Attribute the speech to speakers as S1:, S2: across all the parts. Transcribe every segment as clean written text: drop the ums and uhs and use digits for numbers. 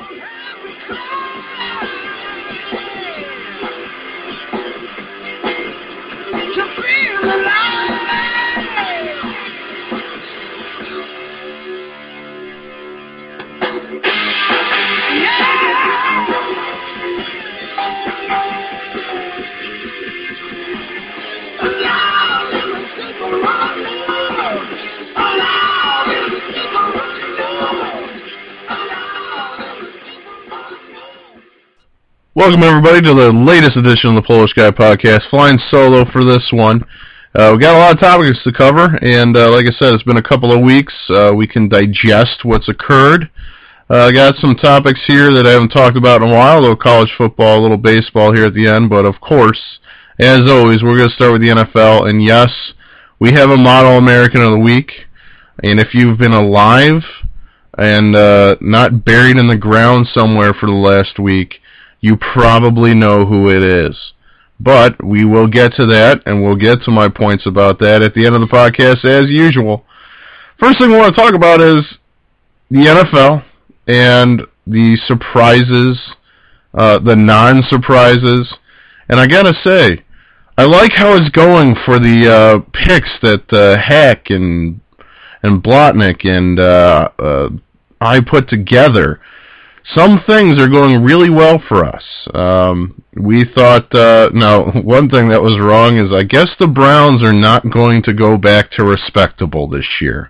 S1: Welcome, everybody, to the latest edition of the Polish Guy Podcast. Flying solo for this one. We got a lot of topics to cover, and like I said, it's been a couple of weeks. We can digest what's occurred. I got some topics here that I haven't talked about in a while, a little college football, a little baseball here at the end, but of course, as always, we're going to start with the NFL, and yes, we have a Model American of the Week, and if you've been alive and not buried in the ground somewhere for the last week, you probably know who it is. But we will get to that, and we'll get to my points about that at the end of the podcast as usual. First thing we want to talk about is the NFL and the surprises, the non-surprises. And I gotta say, I like how it's going for the picks that Hack and Blotnick and I put together. Some things are going really well for us. We thought, now, one thing that was wrong is I guess the Browns are not going to go back to respectable this year.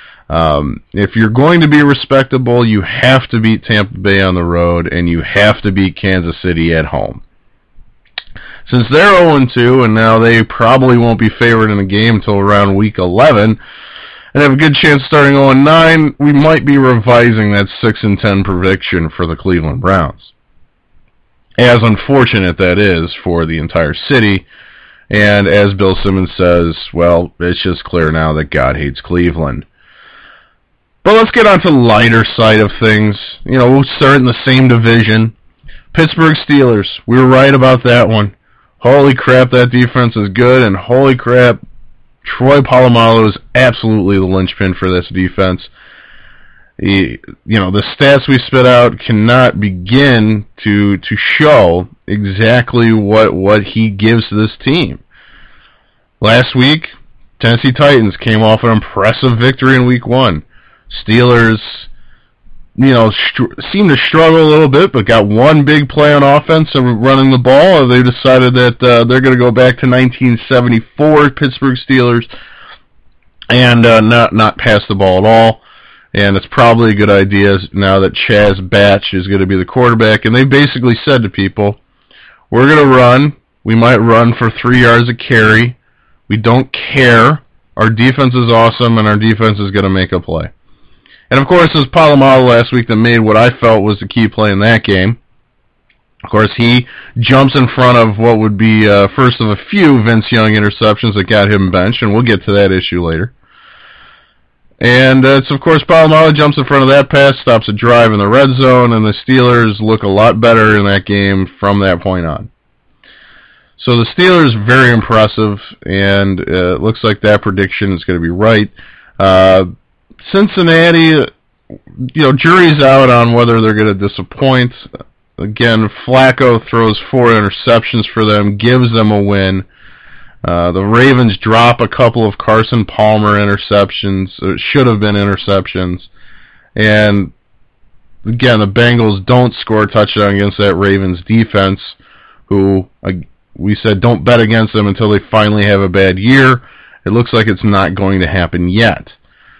S1: If you're going to be respectable, you have to beat Tampa Bay on the road, and you have to beat Kansas City at home. Since they're 0-2, and now they probably won't be favored in a game until around week 11, and have a good chance starting 0-9, we might be revising that 6-10 prediction for the Cleveland Browns. As unfortunate that is for the entire city, and as Bill Simmons says, well, it's just clear now that God hates Cleveland. But let's get on to the lighter side of things. You know, we'll start in the same division. Pittsburgh Steelers, we were right about that one. Holy crap, that defense is good, and holy crap, Troy Polamalu is absolutely the linchpin for this defense. The stats we spit out cannot begin to show exactly what he gives to this team. Last week, Tennessee Titans came off an impressive victory in Week 1. Steelers, seemed to struggle a little bit, but got one big play on offense and running the ball. They decided that they're going to go back to 1974 Pittsburgh Steelers and not pass the ball at all. And it's probably a good idea now that Chaz Batch is going to be the quarterback. And they basically said to people, we're going to run. We might run for 3 yards a carry. We don't care. Our defense is awesome, and our defense is going to make a play. And, of course, it was Polamalu last week that made what I felt was the key play in that game. Of course, he jumps in front of what would be first of a few Vince Young interceptions that got him benched, and we'll get to that issue later. And it's, of course, Polamalu jumps in front of that pass, stops a drive in the red zone, and the Steelers look a lot better in that game from that point on. So the Steelers, very impressive, and it looks like that prediction is going to be right. Cincinnati, jury's out on whether they're going to disappoint. Again, Flacco throws 4 interceptions for them, gives them a win. The Ravens drop a couple of Carson Palmer interceptions, should have been interceptions. And again, the Bengals don't score a touchdown against that Ravens defense, who we said don't bet against them until they finally have a bad year. It looks like it's not going to happen yet.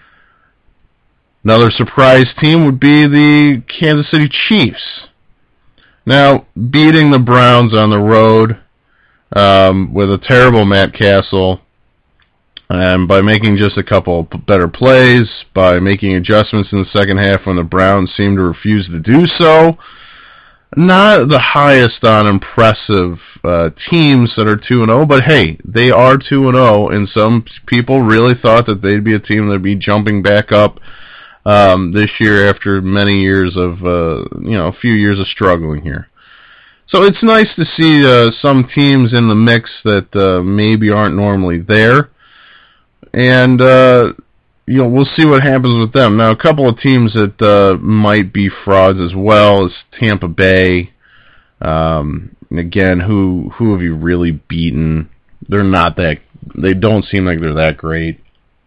S1: Another surprise team would be the Kansas City Chiefs. Now, beating the Browns on the road with a terrible Matt Castle, and by making just a couple better plays, by making adjustments in the second half when the Browns seemed to refuse to do so, not the highest on impressive teams that are 2-0, but hey, they are 2-0, and some people really thought that they'd be a team that would be jumping back up this year after many years of, a few years of struggling here. So it's nice to see some teams in the mix that maybe aren't normally there. And we'll see what happens with them. Now, a couple of teams that might be frauds as well is Tampa Bay. Again, who have you really beaten? They're not that. They don't seem like they're that great.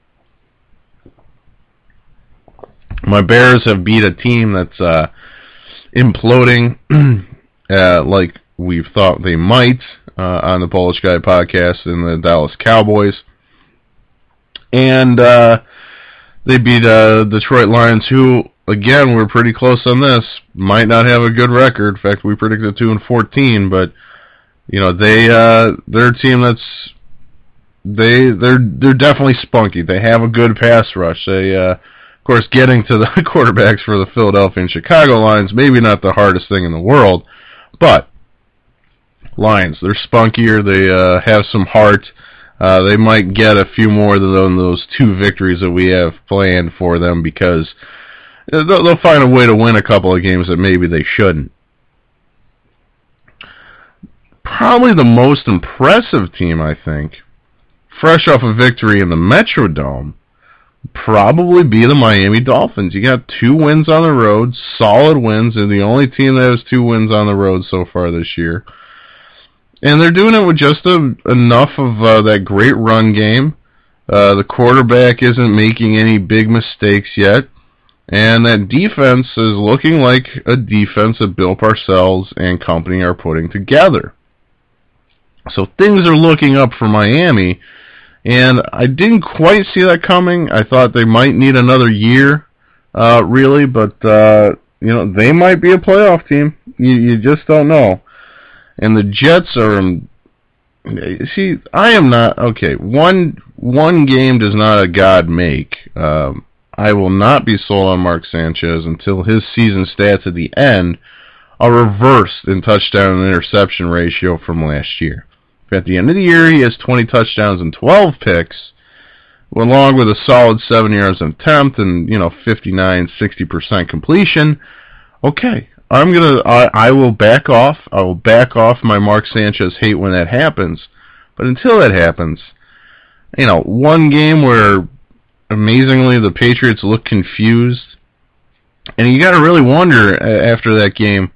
S1: My Bears have beat a team that's imploding, like we've thought they might on the Polish Guy podcast, in the Dallas Cowboys. And they beat Detroit Lions, who, again, we're pretty close on this, might not have a good record. In fact, we predicted 2-14, but they're a team that's they're definitely spunky. They have a good pass rush. They of course, getting to the quarterbacks for the Philadelphia and Chicago Lions, maybe not the hardest thing in the world, but Lions, they're spunkier. They have some heart. They might get a few more than those 2 victories that we have planned for them, because they'll find a way to win a couple of games that maybe they shouldn't. Probably the most impressive team, I think, fresh off a victory in the Metrodome, probably be the Miami Dolphins. You got 2 wins on the road, solid wins. They're the only team that has 2 wins on the road so far this year. And they're doing it with just enough of that great run game. The quarterback isn't making any big mistakes yet. And that defense is looking like a defense that Bill Parcells and company are putting together. So things are looking up for Miami. And I didn't quite see that coming. I thought they might need another year, really. But, they might be a playoff team. You just don't know. And the Jets are... See, I am not... Okay, one game does not a God make. I will not be sold on Mark Sanchez until his season stats at the end are reversed in touchdown and interception ratio from last year. At the end of the year, he has 20 touchdowns and 12 picks, along with a solid 7 yards an attempt and 59-60% completion. Okay, I will back off. I will back off my Mark Sanchez hate when that happens. But until that happens, one game where amazingly the Patriots look confused, and you got to really wonder after that game,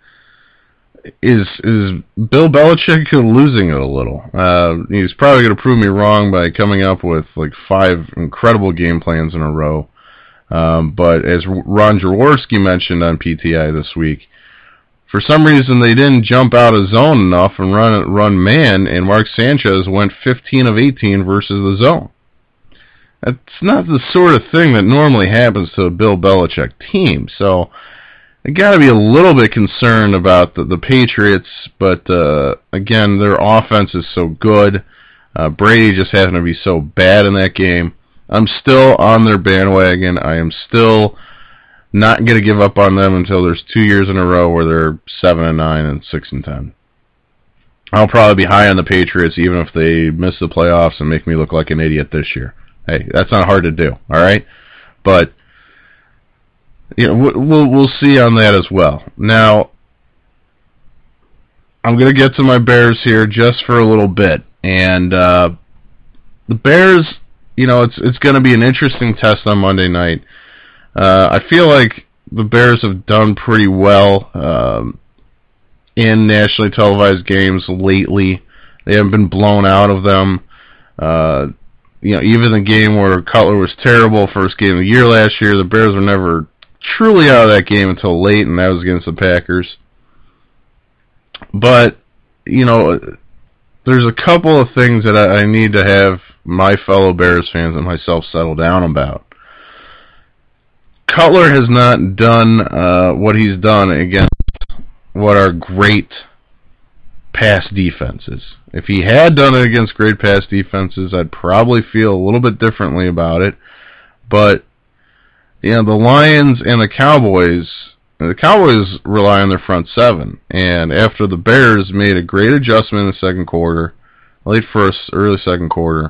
S1: is Bill Belichick losing it a little? He's probably going to prove me wrong by coming up with like 5 incredible game plans in a row. But as Ron Jaworski mentioned on PTI this week, for some reason they didn't jump out of zone enough and run man, and Mark Sanchez went 15 of 18 versus the zone. That's not the sort of thing that normally happens to a Bill Belichick team. So I got to be a little bit concerned about the Patriots, but again, their offense is so good. Brady just happened to be so bad in that game. I'm still on their bandwagon. I am still not going to give up on them until there's 2 years in a row where they're 7-9 and 6-10. I'll probably be high on the Patriots even if they miss the playoffs and make me look like an idiot this year. Hey, that's not hard to do, all right? But we'll see on that as well. Now, I'm going to get to my Bears here just for a little bit. And the Bears, it's going to be an interesting test on Monday night. I feel like the Bears have done pretty well in nationally televised games lately. They haven't been blown out of them. Even the game where Cutler was terrible, first game of the year last year, the Bears were never truly out of that game until late, and that was against the Packers. But, there's a couple of things that I need to have my fellow Bears fans and myself settle down about. Cutler has not done what he's done against what are great pass defenses. If he had done it against great pass defenses, I'd probably feel a little bit differently about it. But the Lions and the Cowboys rely on their front seven. And after the Bears made a great adjustment in the second quarter, late first, early second quarter,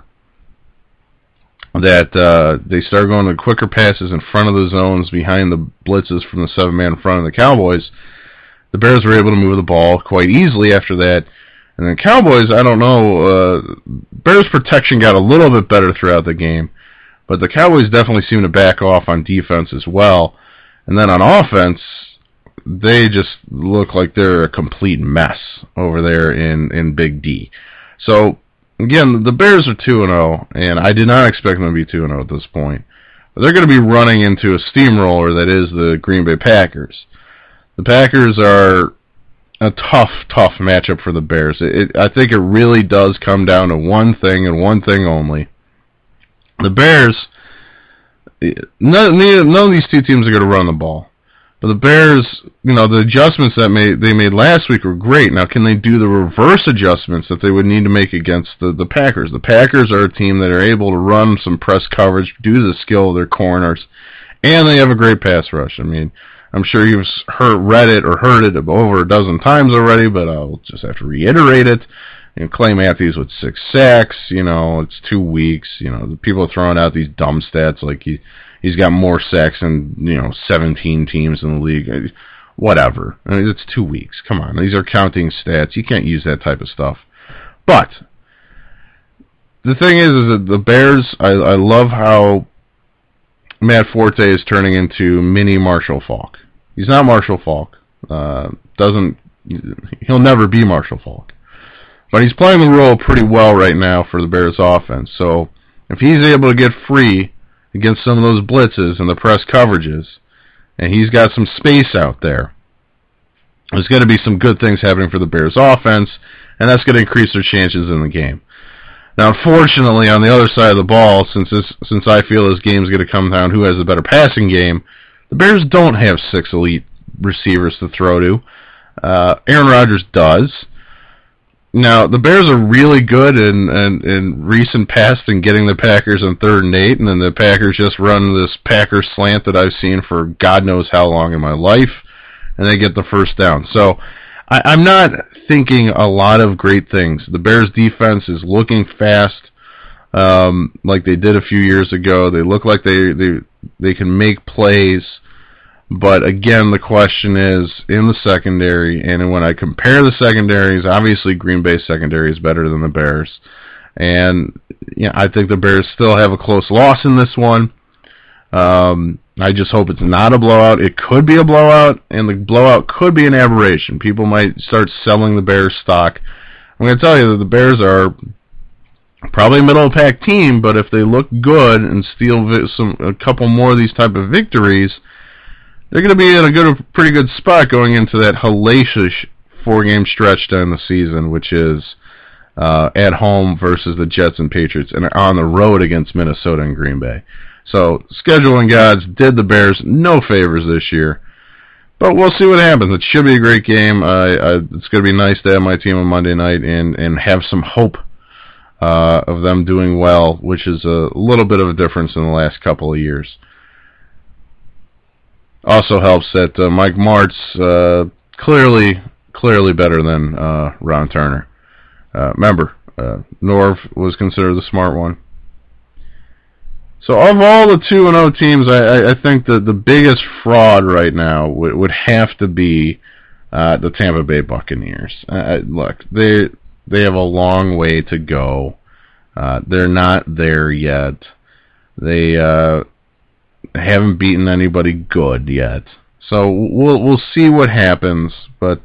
S1: that they started going to quicker passes in front of the zones behind the blitzes from the 7-man in front of the Cowboys, the Bears were able to move the ball quite easily after that. And the Cowboys, I don't know, Bears protection got a little bit better throughout the game. But the Cowboys definitely seem to back off on defense as well. And then on offense, they just look like they're a complete mess over there in Big D. So, again, the Bears are 2-0, and I did not expect them to be 2-0 at this point. But they're going to be running into a steamroller that is the Green Bay Packers. The Packers are a tough matchup for the Bears. I think it really does come down to one thing and one thing only. The Bears, none of these two teams are going to run the ball. But the Bears, the adjustments that they made last week were great. Now, can they do the reverse adjustments that they would need to make against the Packers? The Packers are a team that are able to run some press coverage due to the skill of their corners, and they have a great pass rush. I mean, I'm sure you've read it over a dozen times already, but I'll just have to reiterate it. Clay Matthews with 6 sacks, it's 2 weeks. People are throwing out these dumb stats like he's got more sacks than 17 teams in the league. Whatever. I mean, it's 2 weeks. Come on, these are counting stats. You can't use that type of stuff. But the thing is that the Bears, I love how Matt Forte is turning into mini Marshall Faulk. He's not Marshall Faulk. He'll never be Marshall Faulk. But he's playing the role pretty well right now for the Bears offense. So if he's able to get free against some of those blitzes and the press coverages, and he's got some space out there, there's going to be some good things happening for the Bears offense, and that's going to increase their chances in the game. Now, unfortunately, on the other side of the ball, since I feel this game's going to come down who has the better passing game, the Bears don't have 6 elite receivers to throw to. Aaron Rodgers does. Now, the Bears are really good in recent past in getting the Packers on 3rd and 8, and then the Packers just run this Packer slant that I've seen for God knows how long in my life, and they get the first down. So, I'm not thinking a lot of great things. The Bears' defense is looking fast, like they did a few years ago. They look like they can make plays. But again, the question is in the secondary, and when I compare the secondaries, obviously Green Bay's secondary is better than the Bears. And I think the Bears still have a close loss in this one. I just hope it's not a blowout. It could be a blowout, and the blowout could be an aberration. People might start selling the Bears stock. I'm going to tell you that the Bears are probably a middle-of-the-pack team, but if they look good and steal a couple more of these type of victories, they're going to be in a pretty good spot going into that hellacious 4-game stretch to end the season, which is at home versus the Jets and Patriots, and on the road against Minnesota and Green Bay. So, scheduling gods did the Bears no favors this year. But we'll see what happens. It should be a great game. It's going to be nice to have my team on Monday night and have some hope of them doing well, which is a little bit of a difference in the last couple of years. Also helps that Mike Martz clearly better than Ron Turner. Remember, Norv was considered the smart one. So of all the 2-0 teams, I think that the biggest fraud right now would have to be the Tampa Bay Buccaneers. Look, they have a long way to go. They're not there yet. They haven't beaten anybody good yet. So we'll see what happens, but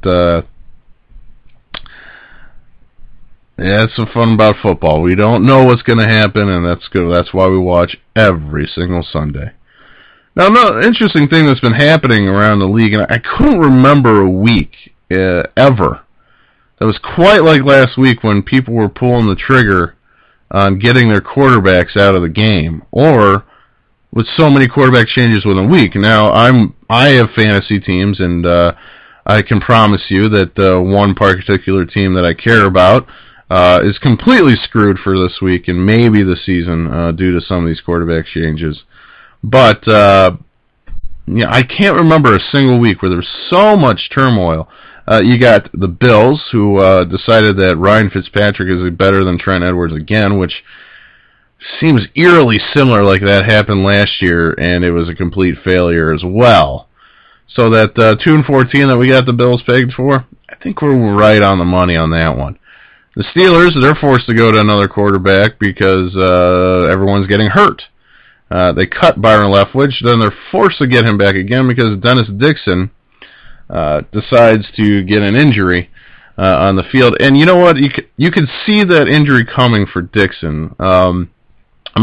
S1: that's the fun about football. We don't know what's going to happen, and that's good. That's why we watch every single Sunday. Now, another interesting thing that's been happening around the league, and I couldn't remember a week ever that was quite like last week when people were pulling the trigger on getting their quarterbacks out of the game, or with so many quarterback changes within a week. Now, I have fantasy teams, and I can promise you that one particular team that I care about is completely screwed for this week and maybe the season due to some of these quarterback changes. But I can't remember a single week where there's so much turmoil. You got the Bills, who decided that Ryan Fitzpatrick is better than Trent Edwards again, which seems eerily similar like that happened last year, and it was a complete failure as well. So that 2-14 that we got the Bills pegged for, I think we're right on the money on that one. The Steelers, they're forced to go to another quarterback because everyone's getting hurt. They cut Byron Leftwich. Then they're forced to get him back again because Dennis Dixon decides to get an injury on the field. And you know what? You could see that injury coming for Dixon. I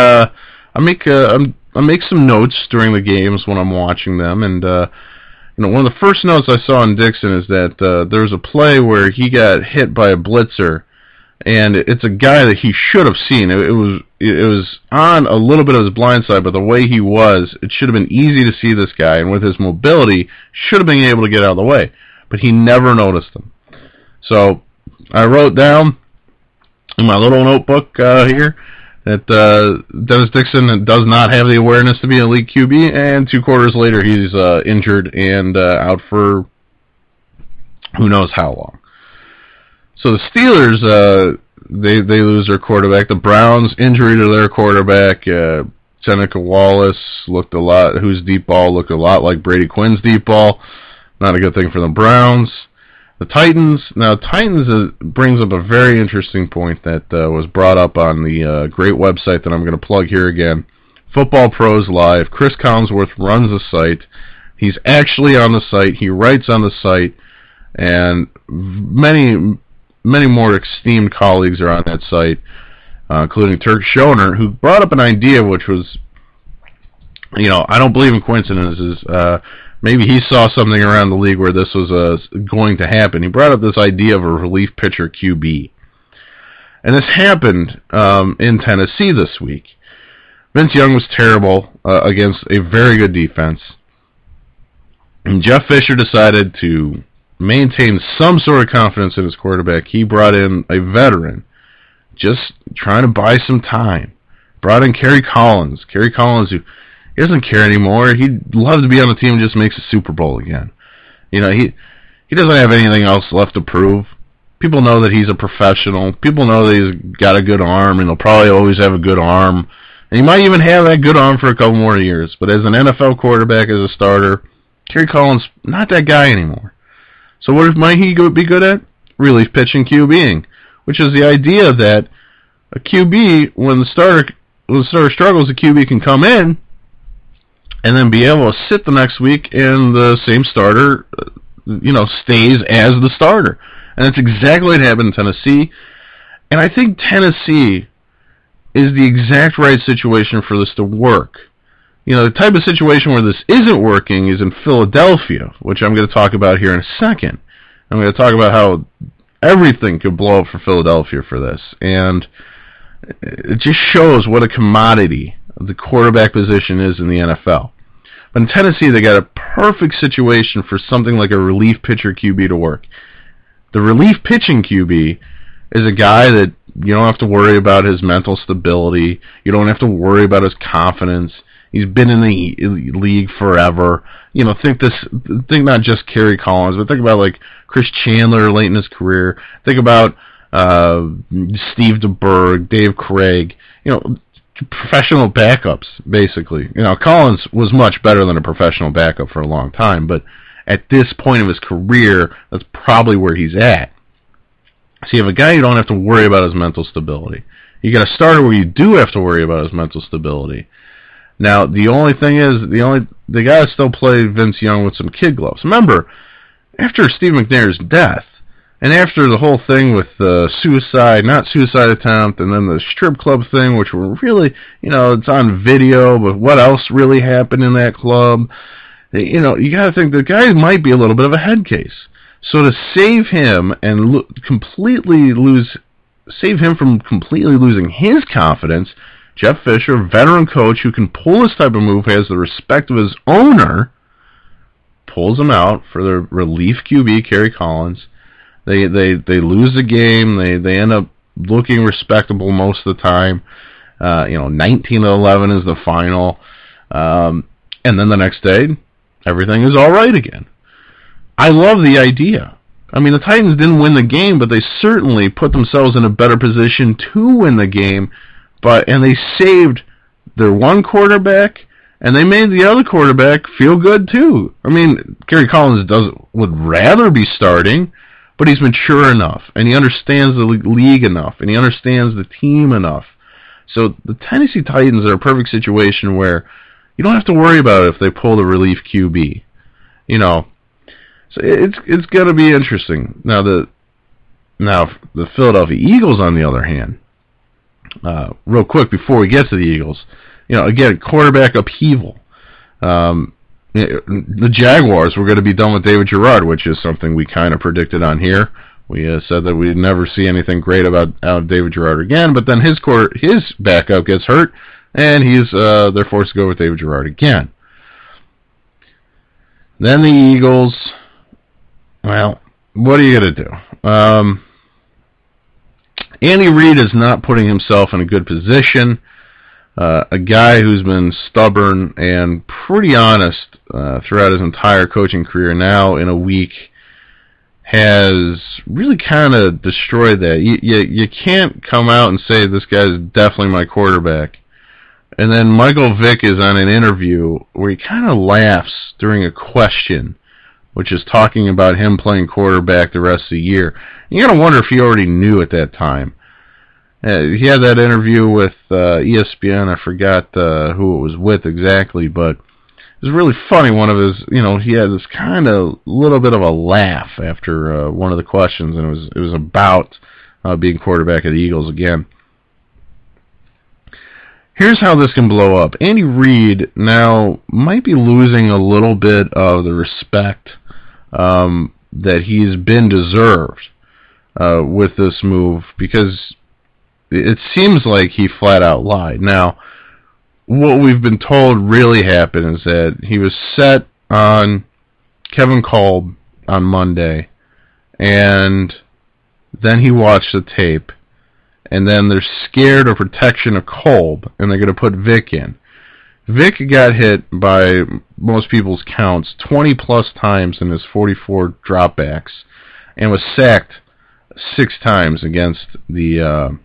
S1: make some notes during the games when I'm watching them, and one of the first notes I saw on Dixon is that there was a play where he got hit by a blitzer, and it's a guy that he should have seen. It was on a little bit of his blind side, but the way he was, it should have been easy to see this guy, and with his mobility, should have been able to get out of the way, but he never noticed him. So I wrote down in my little notebook here that Dennis Dixon does not have the awareness to be an elite QB, and 2 quarters later he's injured and out for who knows how long. So the Steelers, they lose their quarterback. The Browns, injury to their quarterback. Seneca Wallace whose deep ball looked a lot like Brady Quinn's deep ball. Not a good thing for the Browns. The Titans brings up a very interesting point that was brought up on the great website that I'm going to plug here again, Football Pros Live. Chris Collinsworth runs the site. He's actually on the site. He writes on the site, and many more esteemed colleagues are on that site, including Turk Schoner, who brought up an idea which was, I don't believe in coincidences. Maybe he saw something around the league where this was going to happen. He brought up this idea of a relief pitcher QB. And this happened in Tennessee this week. Vince Young was terrible against a very good defense. And Jeff Fisher decided to maintain some sort of confidence in his quarterback. He brought in a veteran, just trying to buy some time. Brought in Kerry Collins. Kerry Collins, who he doesn't care anymore. He'd love to be on the team and just makes a Super Bowl again. He doesn't have anything else left to prove. People know that he's a professional. People know that he's got a good arm, and he'll probably always have a good arm. And he might even have that good arm for a couple more years. But as an NFL quarterback, as a starter, Kerry Collins, not that guy anymore. So what might he be good at? Relief pitching QBing, which is the idea that a QB, when the starter struggles, the QB can come in and then be able to sit the next week, and the same starter, stays as the starter. And that's exactly what happened in Tennessee. And I think Tennessee is the exact right situation for this to work. The type of situation where this isn't working is in Philadelphia, which I'm going to talk about here in a second. I'm going to talk about how everything could blow up for Philadelphia for this. And it just shows what a commodity the quarterback position is in the NFL. But in Tennessee, they got a perfect situation for something like a relief pitcher QB to work. The relief pitching QB is a guy that you don't have to worry about his mental stability. You don't have to worry about his confidence. He's been in the league forever. Think not just Kerry Collins, but think about like Chris Chandler late in his career. Think about Steve DeBerg, Dave Craig. Professional backups, basically. Collins was much better than a professional backup for a long time, but at this point of his career, that's probably where he's at. So you have a guy you don't have to worry about his mental stability. You got a starter where you do have to worry about his mental stability. Now, the only thing is, they got to still play Vince Young with some kid gloves. Remember, after Steve McNair's death, and after the whole thing with the not suicide attempt, and then the strip club thing, which were really, it's on video, but what else really happened in that club? You got to think the guy might be a little bit of a head case. So to save him and save him from completely losing his confidence, Jeff Fisher, veteran coach who can pull this type of move, has the respect of his owner, pulls him out for the relief QB, Kerry Collins. They lose the game. They end up looking respectable most of the time. 19-11 is the final. And then the next day, everything is all right again. I love the idea. I mean, the Titans didn't win the game, but they certainly put themselves in a better position to win the game. And they saved their one quarterback, and they made the other quarterback feel good too. I mean, Kerry Collins would rather be starting, but he's mature enough, and he understands the league enough, and he understands the team enough So the Tennessee Titans are a perfect situation where you don't have to worry about it if they pull the relief QB. You know, so it's going to be interesting. Now the Philadelphia Eagles, on the other hand, real quick before we get to the Eagles, you know, again, quarterback upheaval. The Jaguars were going to be done with David Garrard, which is something we kind of predicted on here. We said that we'd never see anything great out of David Garrard again, but then his backup gets hurt, and they're forced to go with David Garrard again. Then the Eagles, well, what are you going to do? Andy Reid is not putting himself in a good position. A guy who's been stubborn and pretty honest throughout his entire coaching career, now in a week has really kind of destroyed that. You can't come out and say this guy's definitely my quarterback. And then Michael Vick is on an interview where he kind of laughs during a question, which is talking about him playing quarterback the rest of the year. You got to wonder if he already knew at that time. He had that interview with ESPN. I forgot who it was with exactly, but it was really funny. One of his, he had this kind of little bit of a laugh after one of the questions, and it was about being quarterback of the Eagles again. Here's how this can blow up. Andy Reid now might be losing a little bit of the respect that he's been deserved with this move, because it seems like he flat out lied. Now, what we've been told really happened is that he was set on Kevin Kolb on Monday, and then he watched the tape, and then they're scared of protection of Kolb, and they're going to put Vick in. Vick got hit by most people's counts 20-plus times in his 44 dropbacks, and was sacked 6 times against the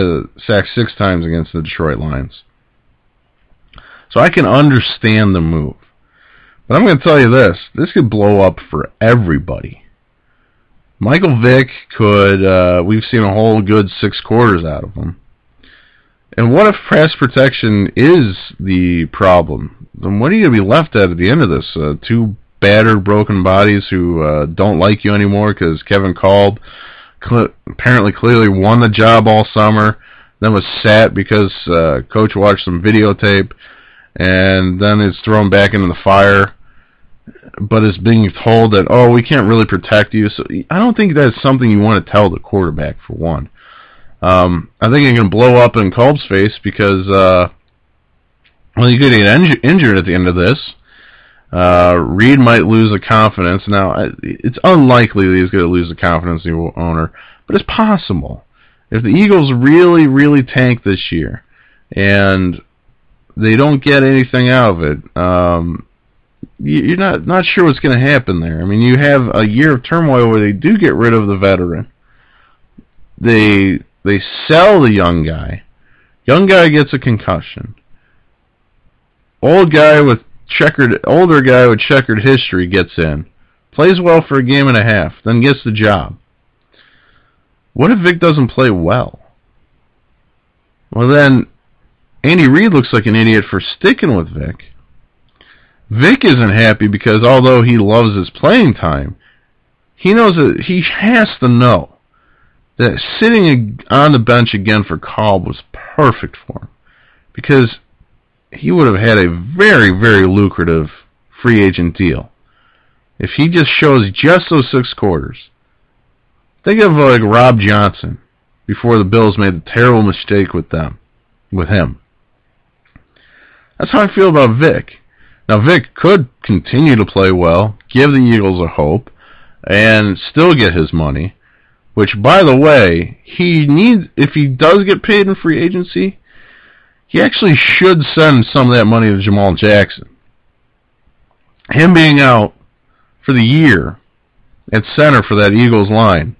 S1: Detroit Lions. So I can understand the move. But I'm going to tell you this could blow up for everybody. Michael Vick could, we've seen a whole good 6 quarters out of him. And what if pass protection is the problem? Then what are you going to be left at the end of this? 2 battered, broken bodies who don't like you anymore because Kevin Kolb apparently clearly won the job all summer, then was sat because coach watched some videotape, and then is thrown back into the fire, but is being told that, oh, we can't really protect you. So I don't think that's something you want to tell the quarterback, for one. I think it can blow up in Kolb's face because, you could get injured at the end of this. Reid might lose the confidence. Now, it's unlikely that he's going to lose the confidence of the owner, but it's possible. If the Eagles really, really tank this year, and they don't get anything out of it, you're not sure what's going to happen there. I mean, you have a year of turmoil where they do get rid of the veteran. They sell the young guy. Young guy gets a concussion. Older guy with checkered history gets in, plays well for a game and a half, then gets the job. What if Vick doesn't play well? Well, then Andy Reid looks like an idiot for sticking with Vick. Vick isn't happy because although he loves his playing time, he knows that he has to know that sitting on the bench again for Kolb was perfect for him, because he would have had a very, very lucrative free agent deal if he just shows just those 6 quarters. Think of like Rob Johnson before the Bills made the terrible mistake with him. That's how I feel about Vick. Now, Vick could continue to play well, give the Eagles a hope, and still get his money, which, by the way, he needs. If he does get paid in free agency, he actually should send some of that money to Jamal Jackson. Him being out for the year at center for that Eagles line,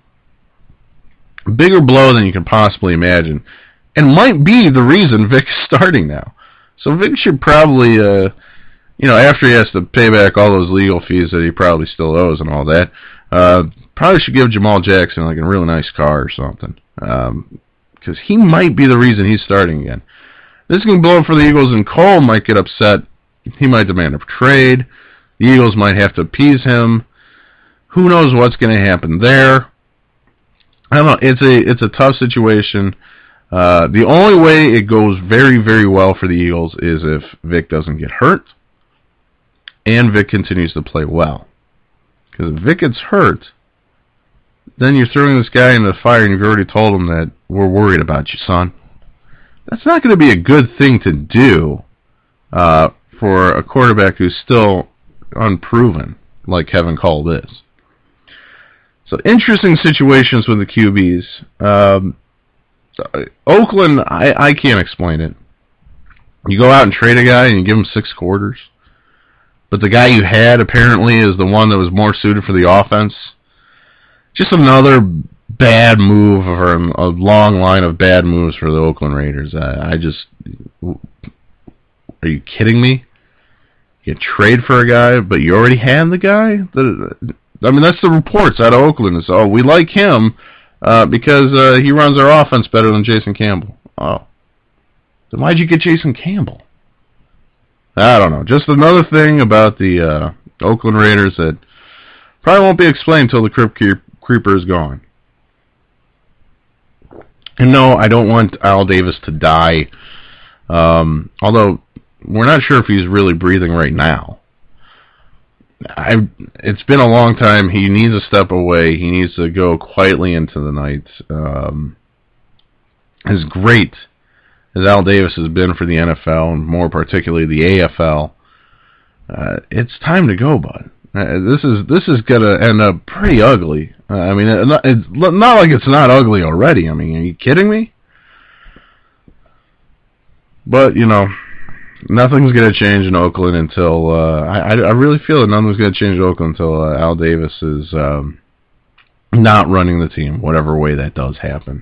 S1: a bigger blow than you can possibly imagine, and might be the reason Vick's starting now. So Vick should probably, after he has to pay back all those legal fees that he probably still owes and all that, probably should give Jamal Jackson like a really nice car or something. because he might be the reason he's starting again. This can blow up for the Eagles, and Cole might get upset. He might demand a trade. The Eagles might have to appease him. Who knows what's going to happen there? I don't know. It's a tough situation. The only way it goes very, very well for the Eagles is if Vic doesn't get hurt and Vic continues to play well. Because if Vic gets hurt, then you're throwing this guy into the fire and you've already told him that we're worried about you, son. That's not going to be a good thing to do for a quarterback who's still unproven, like Kevin Cole is. So interesting situations with the QBs. Oakland, I can't explain it. You go out and trade a guy and you give him 6 quarters, but the guy you had apparently is the one that was more suited for the offense. Just another bad move, or a long line of bad moves for the Oakland Raiders. Are you kidding me? You trade for a guy, but you already had the guy? I mean, that's the reports out of Oakland. Is, we like him because he runs our offense better than Jason Campbell. Oh. Then why'd you get Jason Campbell? I don't know. Just another thing about the Oakland Raiders that probably won't be explained until the Crypt Creeper is gone. And no, I don't want Al Davis to die. Although, we're not sure if he's really breathing right now. It's been a long time. He needs to step away. He needs to go quietly into the night. As great as Al Davis has been for the NFL, and more particularly the AFL, it's time to go, bud. This is going to end up pretty ugly. I mean, it's not like it's not ugly already. I mean, are you kidding me? But, nothing's going to change in Oakland until... I really feel that nothing's going to change in Oakland until Al Davis is not running the team, whatever way that does happen.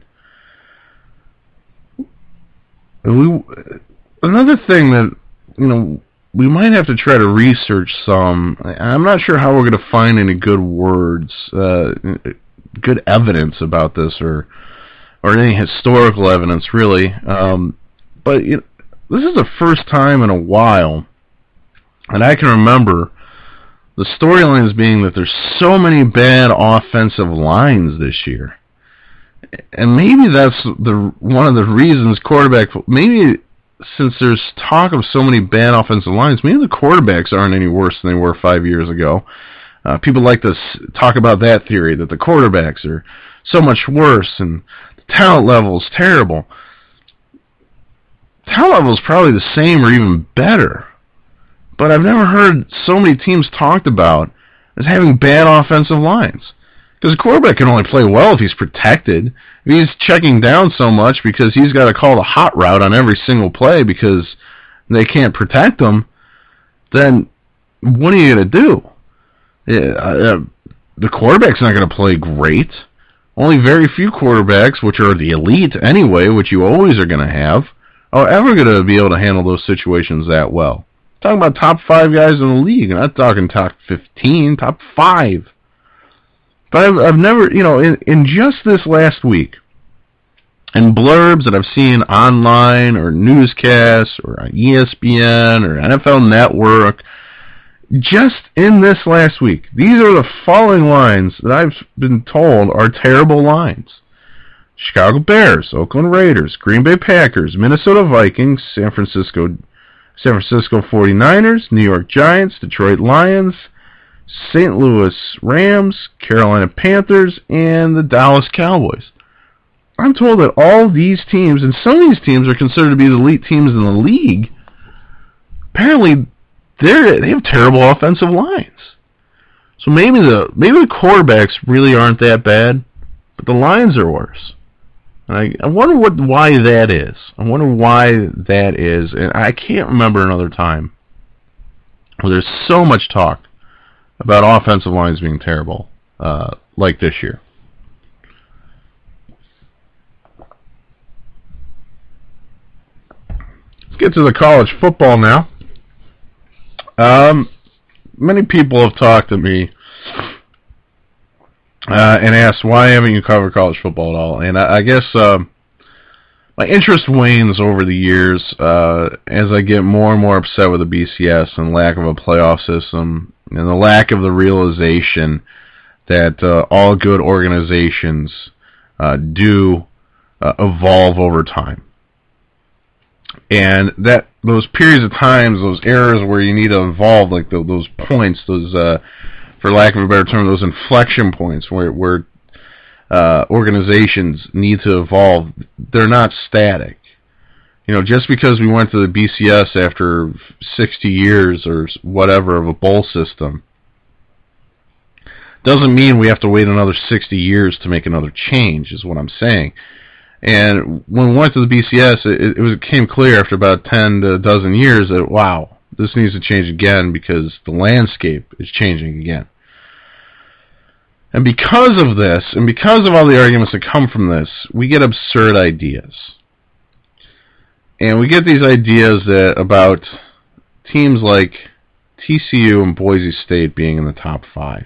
S1: Another thing that, we might have to try to research some. I'm not sure how we're going to find any good words, good evidence about this, or any historical evidence, really. But this is the first time in a while, and I can remember the storylines being that there's so many bad offensive lines this year. And maybe that's one of the reasons maybe since there's talk of so many bad offensive lines, maybe the quarterbacks aren't any worse than they were 5 years ago. People like to talk about that theory, that the quarterbacks are so much worse and the talent level is terrible. Talent level is probably the same or even better. But I've never heard so many teams talked about as having bad offensive lines. Because a quarterback can only play well if he's protected. If he's checking down so much because he's got to call the hot route on every single play because they can't protect him, then what are you going to do? The quarterback's not going to play great. Only very few quarterbacks, which are the elite anyway, which you always are going to have, are ever going to be able to handle those situations that well. I'm talking about top 5 guys in the league. I'm not talking top 15, top 5. But I've never, in just this last week, in blurbs that I've seen online or newscasts or on ESPN or NFL Network, just in this last week, these are the following lines that I've been told are terrible lines. Chicago Bears, Oakland Raiders, Green Bay Packers, Minnesota Vikings, San Francisco 49ers, New York Giants, Detroit Lions, St. Louis Rams, Carolina Panthers, and the Dallas Cowboys. I'm told that all these teams, and some of these teams are considered to be the elite teams in the league, apparently they have terrible offensive lines. So maybe the quarterbacks really aren't that bad, but the lines are worse. I wonder why that is. And I can't remember another time where there's so much talk about offensive lines being terrible, like this year. Let's get to the college football now. Many people have talked to me and asked, why haven't you covered college football at all? And I guess my interest wanes over the years as I get more and more upset with the BCS and lack of a playoff system and the lack of the realization that all good organizations do evolve over time. And that those periods of times, those eras where you need to evolve, like those points, those for lack of a better term, those inflection points where organizations need to evolve, they're not static. Just because we went to the BCS after 60 years or whatever of a bowl system doesn't mean we have to wait another 60 years to make another change, is what I'm saying. And when we went to the BCS, it became clear after about 10 to a dozen years that, wow, this needs to change again because the landscape is changing again. And because of this, and because of all the arguments that come from this, we get absurd ideas. And we get these ideas about teams like TCU and Boise State being in the top 5.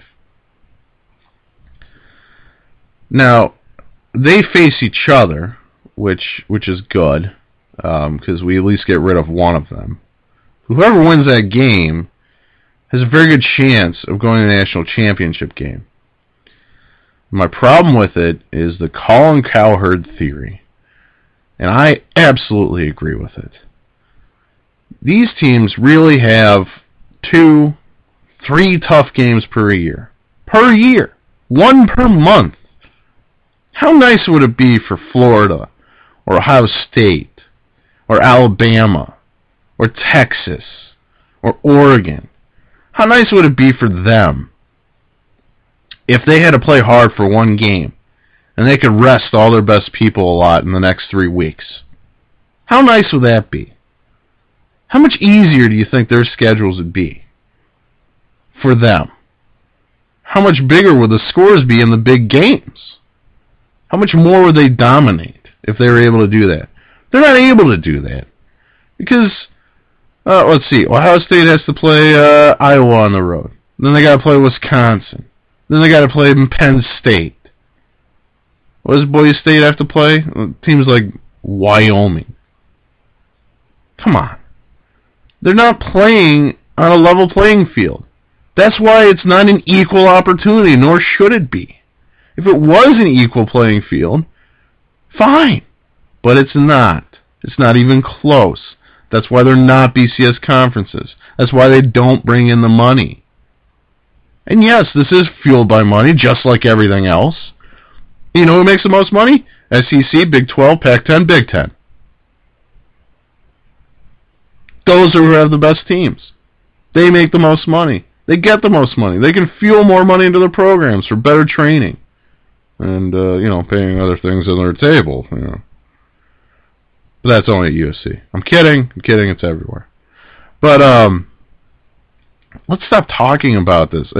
S1: Now, they face each other, which is good, because we at least get rid of one of them. Whoever wins that game has a very good chance of going to the national championship game. My problem with it is the Colin Cowherd theory, and I absolutely agree with it. These teams really have 2, 3 tough games per year. Per year. 1 per month. How nice would it be for Florida, or Ohio State, or Alabama, or Texas, or Oregon? How nice would it be for them if they had to play hard for 1 game, and they could rest all their best people a lot in the next 3 weeks? How nice would that be? How much easier do you think their schedules would be for them? How much bigger would the scores be in the big games? How much more would they dominate if they were able to do that? They're not able to do that because, let's see, Ohio State has to play Iowa on the road. Then they got to play Wisconsin. Then they got to play Penn State. What does Boise State have to play? Teams like Wyoming. Come on. They're not playing on a level playing field. That's why it's not an equal opportunity, nor should it be. If it was an equal playing field, fine. But it's not. It's not even close. That's why they're not BCS conferences. That's why they don't bring in the money. And yes, this is fueled by money, just like everything else. You know who makes the most money? SEC, Big 12, Pac-10, Big 10. Those are who have the best teams. They make the most money. They get the most money. They can fuel more money into their programs for better training. And, paying other things on their table, But that's only at USC. I'm kidding, it's everywhere. But, let's stop talking about this.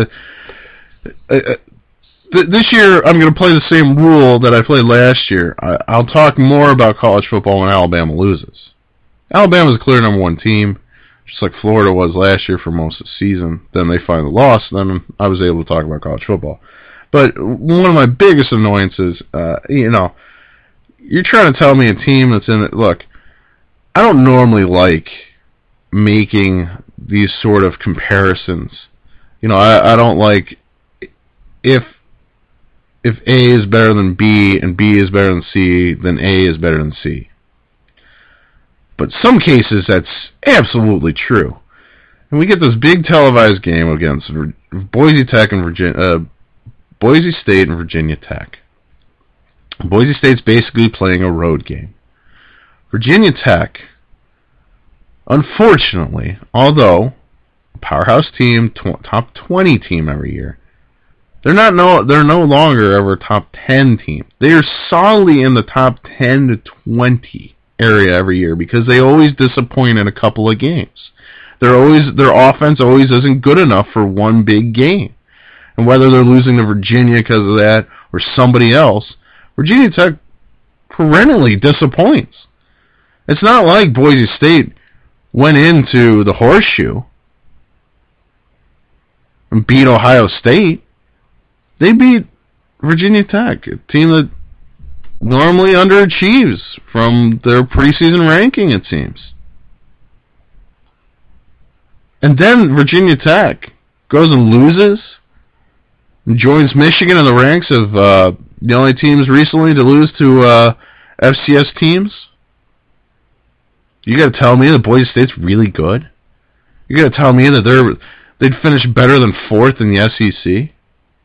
S1: This year, I'm going to play the same rule that I played last year. I'll talk more about college football when Alabama loses. Alabama's a clear number 1 team, just like Florida was last year for most of the season. Then they finally lost, then I was able to talk about college football. But one of my biggest annoyances, you're trying to tell me a team that's in it. Look, I don't normally like making these sort of comparisons. I don't like if A is better than B and B is better than C, then A is better than C. But some cases that's absolutely true. And we get this big televised game against Boise Tech and Boise State and Virginia Tech. Boise State's basically playing a road game. Virginia Tech, unfortunately, although a powerhouse team, top 20 team every year, they're no longer ever a top 10 team. They are solidly in the top 10 to 20 area every year because they always disappoint in a couple of games. Their offense always isn't good enough for one big game. And whether they're losing to Virginia because of that or somebody else, Virginia Tech perennially disappoints. It's not like Boise State went into the Horseshoe and beat Ohio State. They beat Virginia Tech, a team that normally underachieves from their preseason ranking, it seems. And then Virginia Tech goes and loses and joins Michigan in the ranks of the only teams recently to lose to FCS teams. You got to tell me that Boise State's really good? You got to tell me that they'd finish better than 4th in the SEC?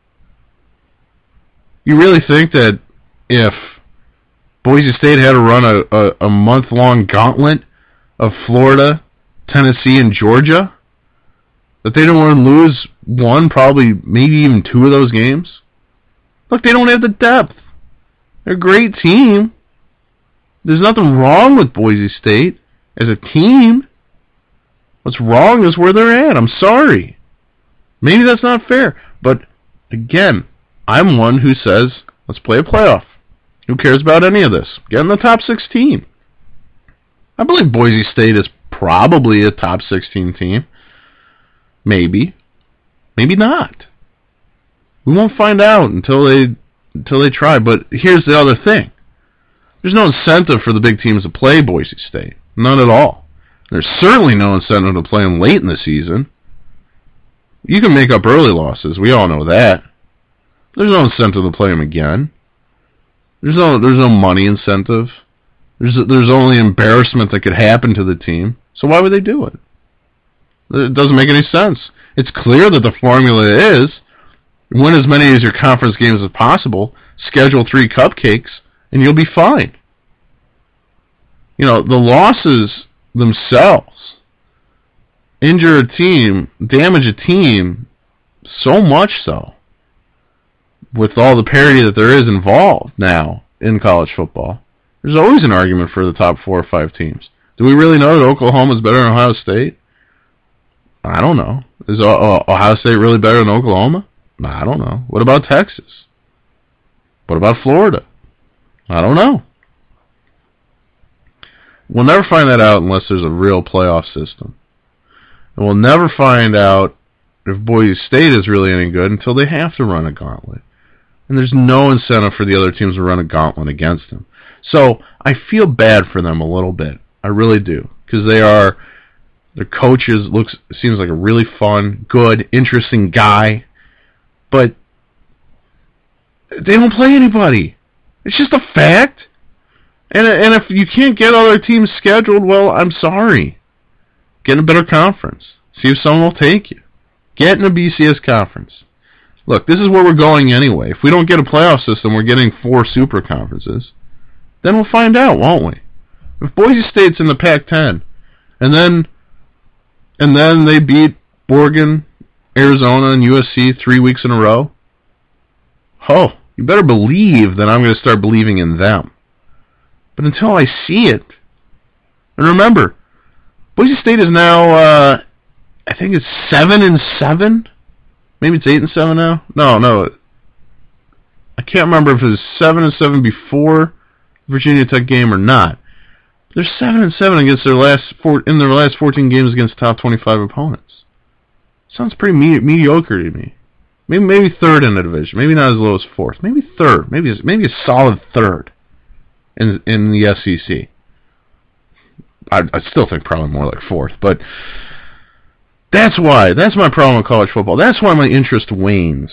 S1: You really think that if Boise State had to run a month-long gauntlet of Florida, Tennessee, and Georgia, that they don't want to lose one, probably maybe even 2 of those games? Look, they don't have the depth. They're a great team. There's nothing wrong with Boise State as a team. What's wrong is where they're at. I'm sorry. Maybe that's not fair. But, again, I'm one who says, let's play a playoff. Who cares about any of this? Get in the top 16. I believe Boise State is probably a top 16 team. Maybe. Maybe not. We won't find out until they try. But here's the other thing. There's no incentive for the big teams to play Boise State. None at all. There's certainly no incentive to play them late in the season. You can make up early losses. We all know that. There's no incentive to play them again. There's no money incentive. There's only embarrassment that could happen to the team. So why would they do it? It doesn't make any sense. It's clear that the formula is win as many of your conference games as possible, schedule 3 cupcakes, and you'll be fine. You know, the losses themselves injure a team, damage a team so much so, with all the parity that there is involved now in college football. There's always an argument for the top 4 or 5 teams. Do we really know that Oklahoma's better than Ohio State? I don't know. Is Ohio State really better than Oklahoma? I don't know. What about Texas? What about Florida? I don't know. We'll never find that out unless there's a real playoff system. And we'll never find out if Boise State is really any good until they have to run a gauntlet. And there's no incentive for the other teams to run a gauntlet against them. So I feel bad for them a little bit. I really do. Because their coach seems like a really fun, good, interesting guy. But they don't play anybody. It's just a fact. And if you can't get other teams scheduled, well, I'm sorry. Get in a better conference. See if someone will take you. Get in a BCS conference. Look, this is where we're going anyway. If we don't get a playoff system, we're getting 4 super conferences. Then we'll find out, won't we? If Boise State's in the Pac-10, and then they beat Oregon, Arizona, and USC 3 weeks in a row, you better believe that I'm going to start believing in them. But until I see it, and remember, Boise State is now, I think it's 7-7. Maybe it's 8-7 now. No, I can't remember if it was 7-7 before Virginia Tech game or not. They're 7-7 against their last 14 games against top 25 opponents. Sounds pretty mediocre to me. Maybe 3rd in the division. Maybe not as low as 4th. Maybe 3rd. Maybe a solid 3rd. In the SEC. I still think probably more like 4th, but that's why. That's my problem with college football. That's why my interest wanes.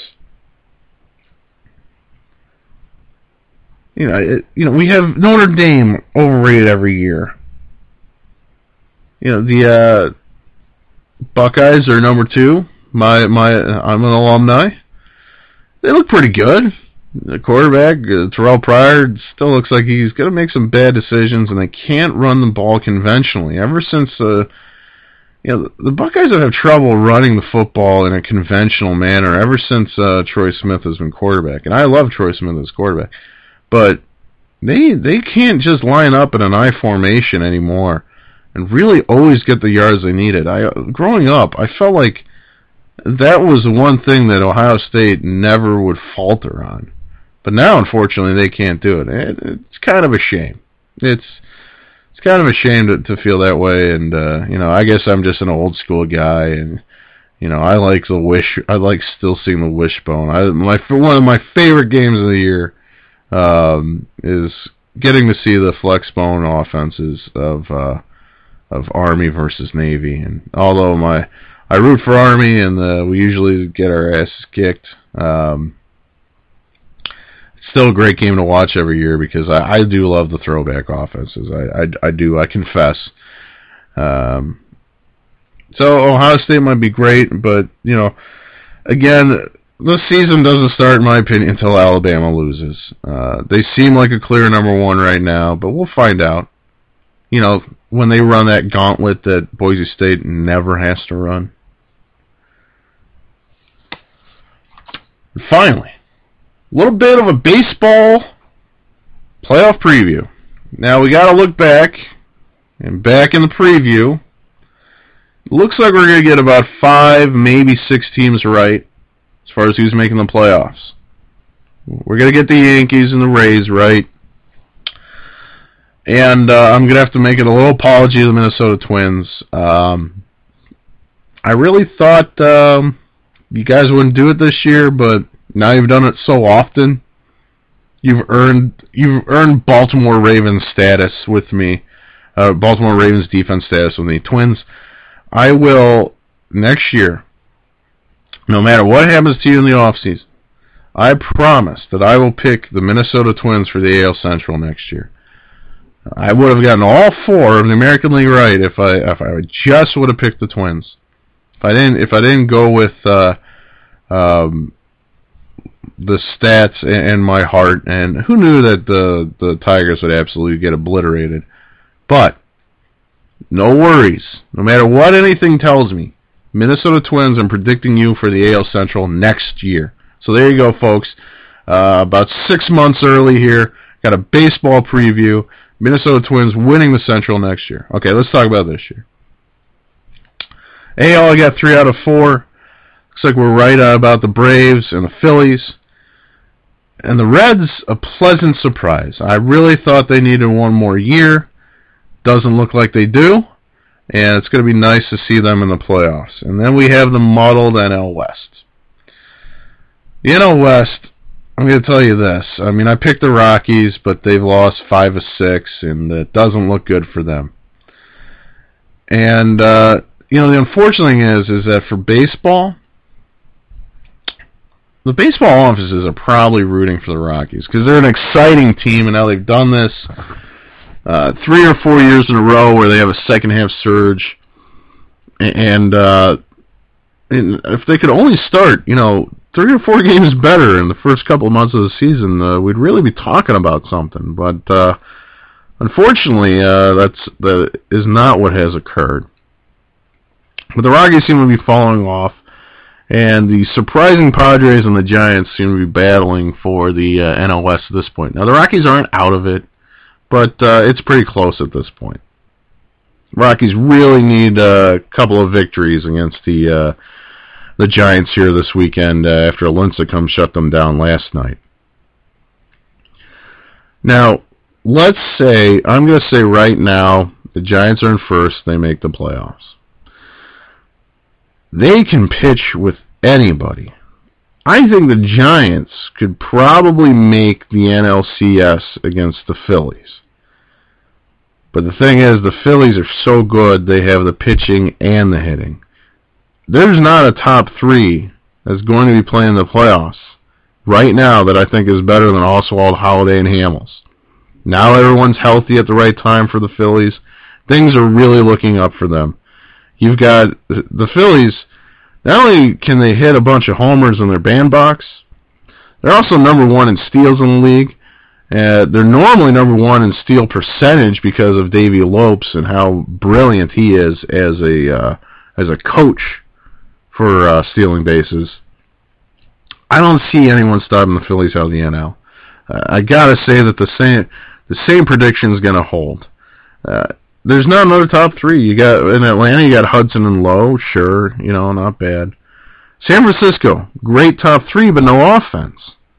S1: You know, we have Notre Dame overrated every year. You know, the Buckeyes are number 2. I'm an alumni. They look pretty good. The quarterback, Terrell Pryor, still looks like he's going to make some bad decisions, and they can't run the ball conventionally. Ever since, the Buckeyes have had trouble running the football in a conventional manner ever since Troy Smith has been quarterback. And I love Troy Smith as quarterback. But they can't just line up in an I formation anymore and really always get the yards they needed. Growing up, I felt like that was the one thing that Ohio State never would falter on. But now, unfortunately, they can't do it. It's kind of a shame. It's kind of a shame to feel that way. And I guess I'm just an old school guy, and I like still seeing the wishbone. One of my favorite games of the year is getting to see the flex bone offenses of Army versus Navy. And although I root for Army, and we usually get our asses kicked, it's still a great game to watch every year because I do love the throwback offenses. I do. I confess. So Ohio State might be great, but again, the season doesn't start, in my opinion, until Alabama loses. They seem like a clear number one right now, but we'll find out. When they run that gauntlet that Boise State never has to run. And finally, a little bit of a baseball playoff preview. Now we got to look back, and back in the preview, looks like we're going to get about 5, maybe 6 teams right as far as who's making the playoffs. We're going to get the Yankees and the Rays right. And I'm going to have to make it a little apology to the Minnesota Twins. I really thought you guys wouldn't do it this year, but now you've done it so often, you've earned Baltimore Ravens status with me. Baltimore Ravens defense status with me. Twins, I will, next year, no matter what happens to you in the offseason, I promise that I will pick the Minnesota Twins for the AL Central next year. I would have gotten all 4 of the American League right if I just would have picked the Twins. If I didn't go with the stats and my heart, and who knew that the Tigers would absolutely get obliterated. But no worries. No matter what anything tells me, Minnesota Twins, I'm predicting you for the AL Central next year. So there you go, folks. About 6 months early here. Got a baseball preview. Minnesota Twins winning the Central next year. Okay, let's talk about this year. AL, I got 3 out of 4. Looks like we're right about the Braves and the Phillies. And the Reds, a pleasant surprise. I really thought they needed one more year. Doesn't look like they do. And it's going to be nice to see them in the playoffs. And then we have the muddled NL West. The NL West, I'm going to tell you this. I mean, I picked the Rockies, but they've lost 5 of 6, and it doesn't look good for them. And, the unfortunate thing is that for baseball, the baseball offices are probably rooting for the Rockies because they're an exciting team, and now they've done this 3 or 4 years in a row where they have a second-half surge. And if they could only start, 3 or 4 games better in the first couple of months of the season, we'd really be talking about something. But unfortunately, that is not what has occurred. But the Rockies seem to be falling off, and the surprising Padres and the Giants seem to be battling for the NL West at this point. Now, the Rockies aren't out of it, but it's pretty close at this point. Rockies really need a couple of victories against the Giants here this weekend after Lincecum shut them down last night. Now, let's say, I'm going to say right now, the Giants are in first, they make the playoffs. They can pitch with anybody. I think the Giants could probably make the NLCS against the Phillies. But the thing is, the Phillies are so good, they have the pitching and the hitting. There's not a top 3 that's going to be playing the playoffs right now that I think is better than Oswalt, Holiday, and Hamels. Now everyone's healthy at the right time for the Phillies. Things are really looking up for them. You've got the Phillies, not only can they hit a bunch of homers in their bandbox, they're also number 1 in steals in the league. They're normally number 1 in steal percentage because of Davey Lopes and how brilliant he is as a coach for stealing bases. I don't see anyone stopping the Phillies out of the NL. I gotta say that the same prediction is gonna hold. There's not another top 3. You got in Atlanta, you got Hudson and Lowe, sure, not bad. San Francisco, great top 3, but no offense.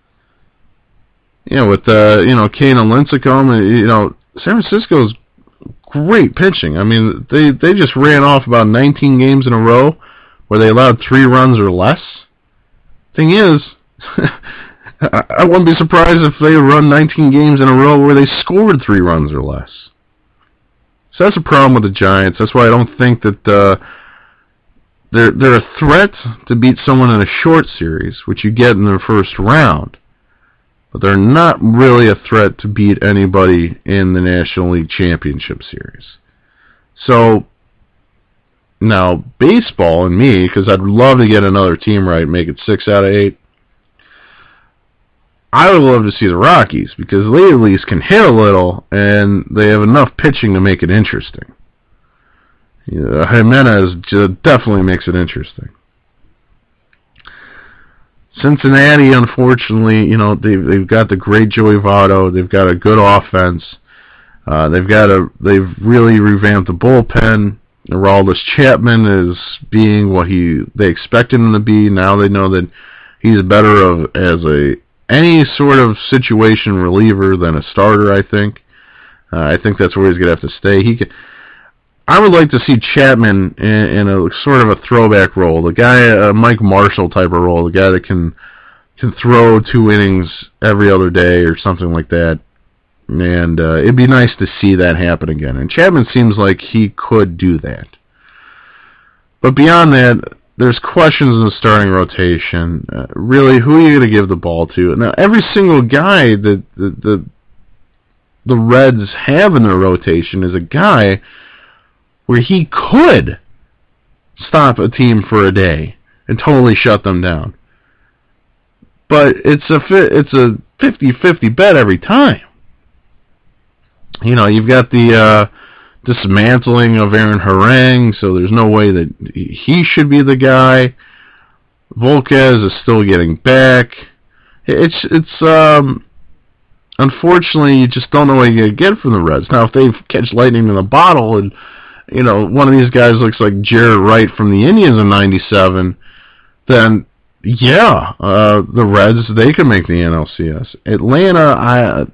S1: With Kane and Lincecum, San Francisco's great pitching. I mean, they just ran off about 19 games in a row where they allowed 3 runs or less. Thing is, I wouldn't be surprised if they run 19 games in a row where they scored 3 runs or less. So that's a problem with the Giants. That's why I don't think that they're a threat to beat someone in a short series, which you get in the first round. But they're not really a threat to beat anybody in the National League Championship Series. So, now, baseball and me, because I'd love to get another team right, make it 6 out of 8, I would love to see the Rockies, because they at least can hit a little, and they have enough pitching to make it interesting. Jimenez definitely makes it interesting. Cincinnati, unfortunately, they've got the great Joey Votto. They've got a good offense. They've really revamped the bullpen. Aroldis Chapman is being what they expected him to be. Now they know that he's better as any sort of situation reliever than a starter. I think that's where he's gonna have to stay. I would like to see Chapman in a sort of a throwback role, the guy, a Mike Marshall type of role, the guy that can throw 2 innings every other day or something like that. And it'd be nice to see that happen again. And Chapman seems like he could do that. But beyond that, there's questions in the starting rotation. Really, who are you going to give the ball to? Now, every single guy that the Reds have in their rotation is a guy where he could stop a team for a day and totally shut them down. But it's a 50-50 bet every time. You've got the dismantling of Aaron Harang, so there's no way that he should be the guy. Volquez is still getting back. It's unfortunately, you just don't know what you're going to get from the Reds. Now, if they catch lightning in a bottle and one of these guys looks like Jared Wright from the Indians in '97, then yeah, the Reds, they can make the NLCS. Atlanta,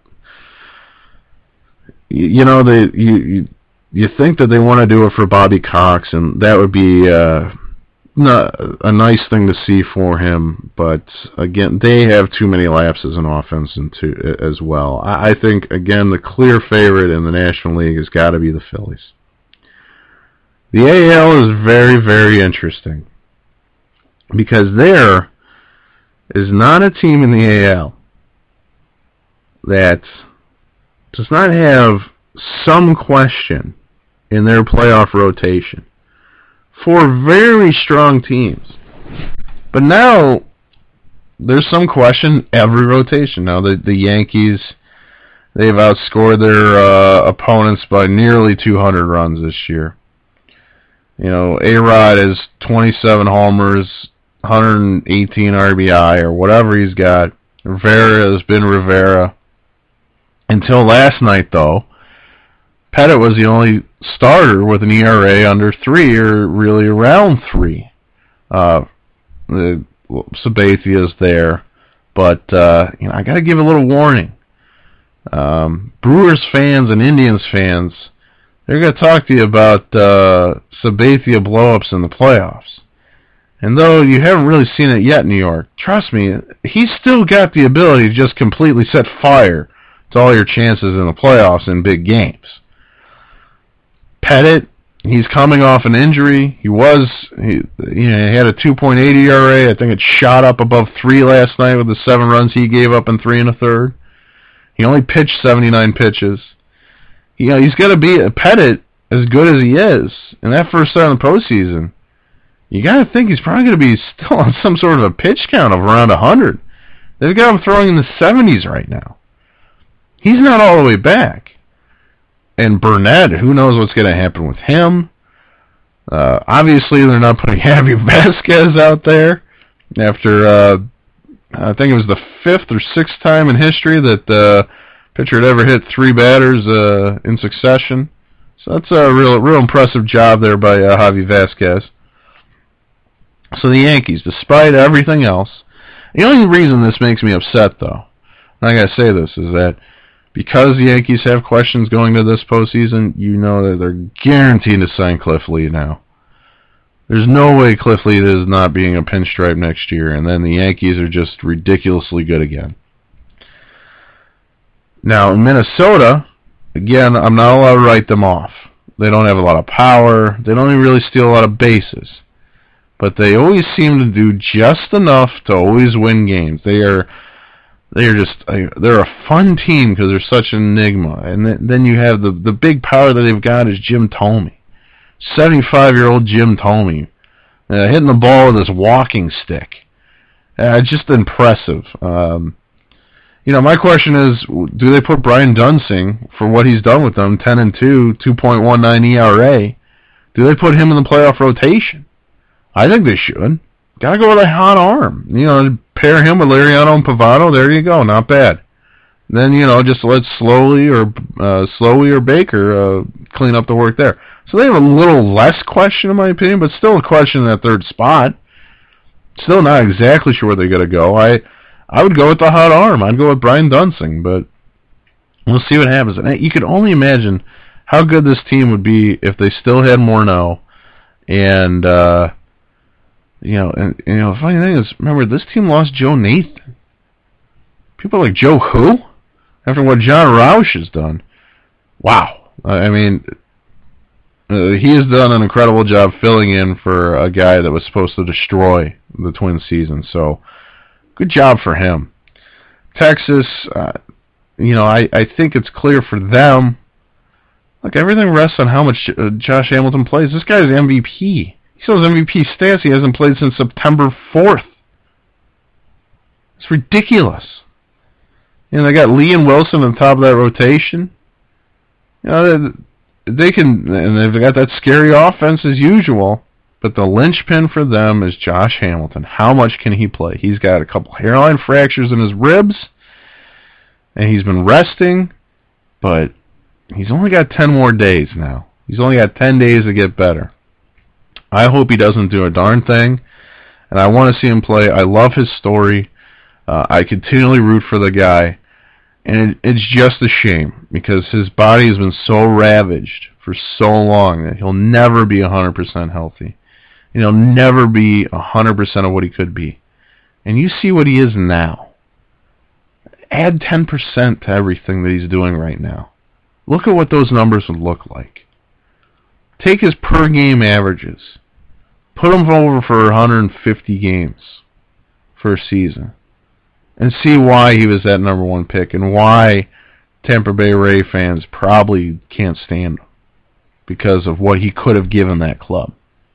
S1: you think that they want to do it for Bobby Cox, and that would be a nice thing to see for him. But again, they have too many lapses in offense as well. I think, again, the clear favorite in the National League has got to be the Phillies. The AL is very, very interesting, because there is not a team in the AL that does not have some question in their playoff rotation. 4 very strong teams. But now, there's some question every rotation. Now, the Yankees, they've outscored their opponents by nearly 200 runs this year. A-Rod is 27 homers, 118 RBI, or whatever he's got. Rivera has been Rivera. Until last night, though, Pettit was the only starter with an ERA under 3, or really around 3. Sabathia's there, but I got to give a little warning. Brewers fans and Indians fans, they're going to talk to you about Sabathia blowups in the playoffs. And though you haven't really seen it yet in New York, trust me, he's still got the ability to just completely set fire to all your chances in the playoffs in big games. Pettit, he's coming off an injury. He had a 2.8 ERA. I think it shot up above 3 last night with the 7 runs he gave up in 3 1/3. He only pitched 79 pitches. He's got to be Pettit, as good as he is, in that first start in the postseason. You got to think he's probably going to be still on some sort of a pitch count of around 100. They've got him throwing in the 70s right now. He's not all the way back. And Burnett, who knows what's going to happen with him. Obviously, they're not putting Javi Vasquez out there after, I think it was the 5th or 6th time in history that the pitcher had ever hit 3 batters in succession. So that's a real impressive job there by Javi Vasquez. So the Yankees, despite everything else, the only reason this makes me upset, though, and I got to say this, is that because the Yankees have questions going to this postseason, you know that they're guaranteed to sign Cliff Lee now. There's no way Cliff Lee is not being a pinstripe next year, and then the Yankees are just ridiculously good again. Now, in Minnesota, again, I'm not allowed to write them off. They don't have a lot of power. They don't even really steal a lot of bases. But they always seem to do just enough to always win games. They're a fun team because they're such an enigma. And then you have the big power that they've got is Jim Thome. 75-year-old Jim Thome. Hitting the ball with his walking stick. Just impressive. My question is, do they put Brian Dunsing, for what he's done with them, 10-2, 2.19 ERA, do they put him in the playoff rotation? I think they should. Gotta go with a hot arm. Pair him with Liriano and Pavano, there you go, not bad. Then, just let Slowey or Baker clean up the work there. So they have a little less question, in my opinion, but still a question in that third spot. Still not exactly sure where they're going to go. I would go with the hot arm. I'd go with Brian Dunsing, but we'll see what happens. And you could only imagine how good this team would be if they still had Morneau. And, the funny thing is, remember, this team lost Joe Nathan. People like Joe who? After what John Roush has done. Wow. I mean, he has done an incredible job filling in for a guy that was supposed to destroy the Twins season. So, good job for him. Texas, I think it's clear for them. Look, everything rests on how much Josh Hamilton plays. This guy's MVP. He shows MVP stats. He hasn't played since September 4th. It's ridiculous. They got Lee and Wilson on top of that rotation. They can, and they've got that scary offense as usual. But the linchpin for them is Josh Hamilton. How much can he play? He's got a couple hairline fractures in his ribs, and he's been resting, but he's only got 10 more days now. He's only got 10 days to get better. I hope he doesn't do a darn thing, and I want to see him play. I love his story. I continually root for the guy, and it's just a shame because his body has been so ravaged for so long that he'll never be 100% healthy. He'll never be 100% of what he could be. And you see what he is now. Add 10% to everything that he's doing right now. Look at what those numbers would look like. Take his per-game averages. Put him over for 150 games for a season. And see why he was that number one pick and why Tampa Bay Ray fans probably can't stand him because of what he could have given that club.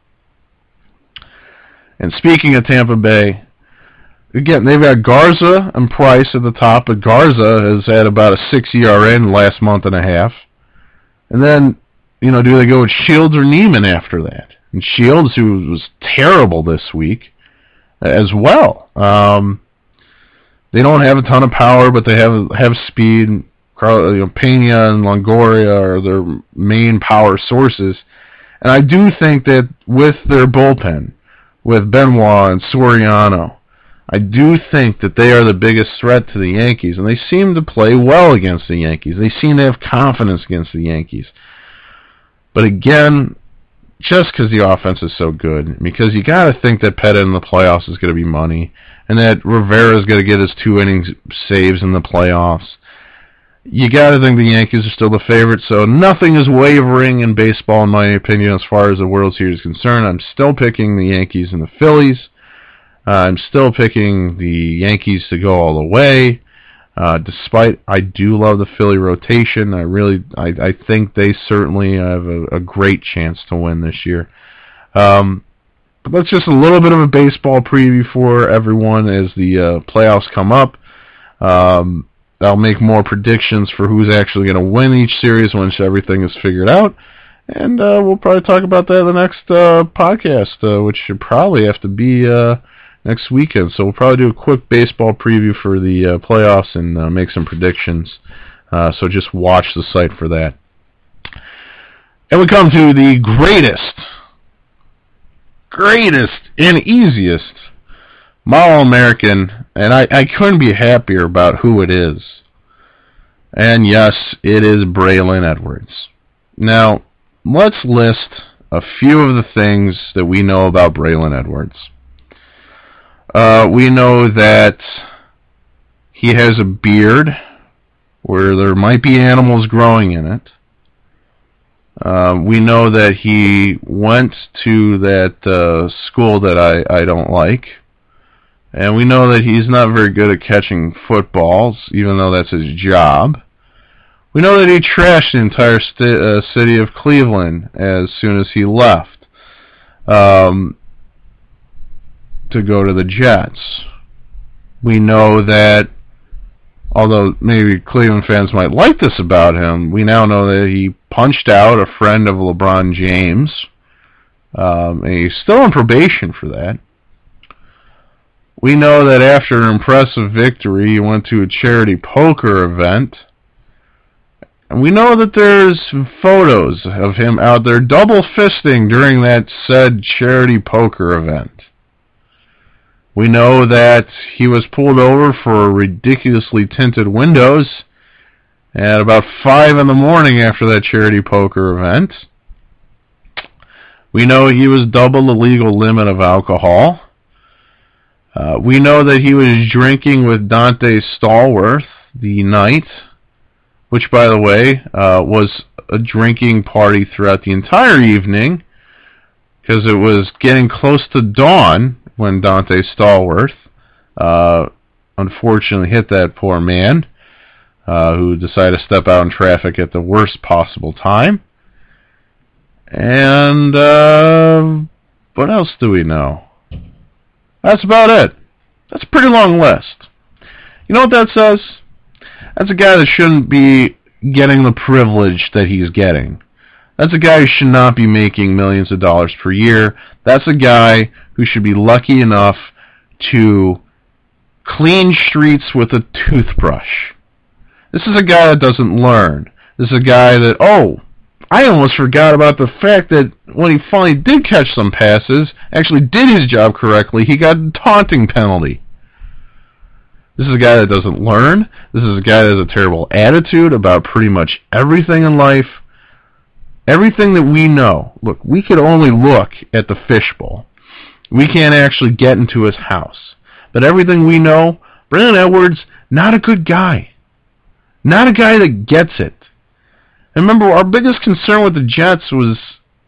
S1: And speaking of Tampa Bay, again, they've got Garza and Price at the top, but Garza has had about a 6 ERA in the last month and a half. And then, do they go with Shields or Neiman after that? And Shields, who was terrible this week, as well. They don't have a ton of power, but they have speed. Pena and Longoria are their main power sources. And I do think that with their bullpen, with Benoit and Soriano, I do think that they are the biggest threat to the Yankees, and they seem to play well against the Yankees. They seem to have confidence against the Yankees. But again, just because the offense is so good, because you got to think that Pettit in the playoffs is going to be money, and that Rivera is going to get his 2 innings saves in the playoffs. You got to think the Yankees are still the favorite, so nothing is wavering in baseball, in my opinion, as far as the World Series is concerned. I'm still picking the Yankees and the Phillies. I'm still picking the Yankees to go all the way. Despite I do love the Philly rotation, I think they certainly have a great chance to win this year. But that's just a little bit of a baseball preview for everyone as the playoffs come up. I'll make more predictions for who's actually going to win each series once everything is figured out. And we'll probably talk about that in the next podcast, which should probably have to be next weekend. So we'll probably do a quick baseball preview for the playoffs and make some predictions. So just watch the site for that. And we come to the greatest and easiest Model American, and I couldn't be happier about who it is. And yes, it is Braylon Edwards. Now, let's list a few of the things that we know about Braylon Edwards. We know that he has a beard where there might be animals growing in it. We know that he went to that school that I don't like. And we know that he's not very good at catching footballs, even though that's his job. We know that he trashed the entire city of Cleveland as soon as he left to go to the Jets. We know that, although maybe Cleveland fans might like this about him, we now know that he punched out a friend of LeBron James. And he's still on probation for that. We know that after an impressive victory, he went to a charity poker event. And we know that there's photos of him out there double fisting during that said charity poker event. We know that he was pulled over for ridiculously tinted windows at about 5 in the morning after that charity poker event. We know he was double the legal limit of alcohol. We know that he was drinking with Dante Stallworth the night, which, by the way, was a drinking party throughout the entire evening, because it was getting close to dawn when Dante Stallworth unfortunately hit that poor man, who decided to step out in traffic at the worst possible time. And what else do we know? That's about it. That's a pretty long list. You know what that says? That's a guy that shouldn't be getting the privilege that he's getting. That's a guy who should not be making millions of dollars per year. That's a guy who should be lucky enough to clean streets with a toothbrush. This is a guy that doesn't learn. This is a guy that, I almost forgot about the fact that when he finally did catch some passes, actually did his job correctly, he got a taunting penalty. This is a guy that doesn't learn. This is a guy that has a terrible attitude about pretty much everything in life. Everything that we know. Look, we could only look at the fishbowl. We can't actually get into his house. But everything we know, Braylon Edwards, not a good guy. Not a guy that gets it. And remember, our biggest concern with the Jets was,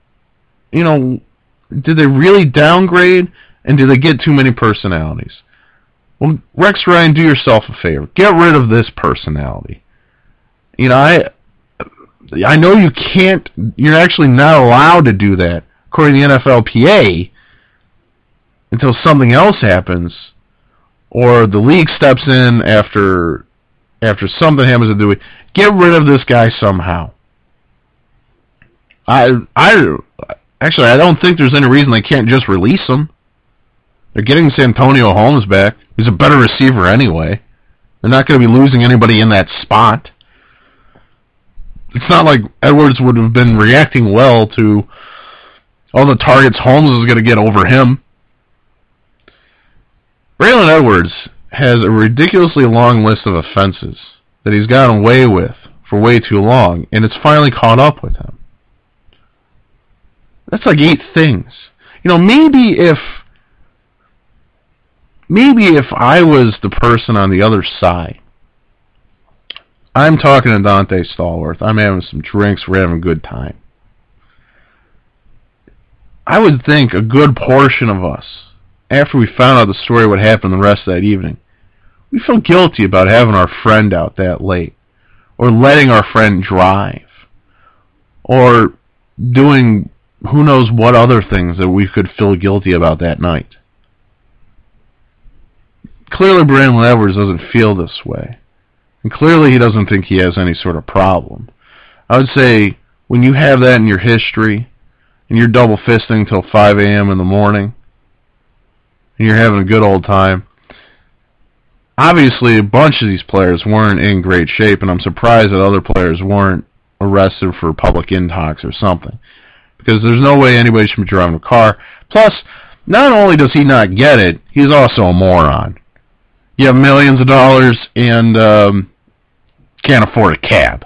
S1: did they really downgrade, and did they get too many personalities? Well, Rex Ryan, do yourself a favor. Get rid of this personality. I know you can't, you're actually not allowed to do that, according to the NFLPA, until something else happens, or the league steps in after something happens to do it. Get rid of this guy somehow. I don't think there's any reason they can't just release him. They're getting Santonio Holmes back. He's a better receiver anyway. They're not going to be losing anybody in that spot. It's not like Edwards would have been reacting well to all the targets Holmes is going to get over him. Braylon Edwards has a ridiculously long list of offenses that he's gotten away with for way too long, and it's finally caught up with him. That's like 8 things. Maybe if I was the person on the other side, I'm talking to Dante Stallworth, I'm having some drinks, we're having a good time, I would think a good portion of us, after we found out the story, what happened the rest of that evening, we feel guilty about having our friend out that late, or letting our friend drive, or doing who knows what other things that we could feel guilty about that night. Clearly Braylon Edwards doesn't feel this way. And clearly he doesn't think he has any sort of problem. I would say, when you have that in your history, and you're double fisting till 5 a.m. in the morning, and you're having a good old time, obviously a bunch of these players weren't in great shape, and I'm surprised that other players weren't arrested for public intox or something. Because there's no way anybody should be driving a car. Plus, not only does he not get it, he's also a moron. You have millions of dollars and can't afford a cab.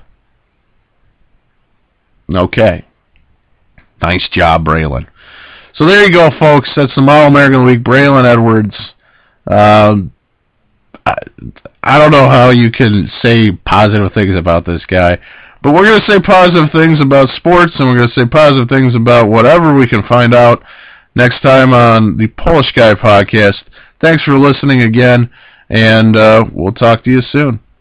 S1: Okay. Nice job, Braylon. So there you go, folks. That's the Model American of the Week, Braylon Edwards. I don't know how you can say positive things about this guy, but we're going to say positive things about sports, and we're going to say positive things about whatever we can find out next time on the Polish Guy Podcast. Thanks for listening again, and we'll talk to you soon.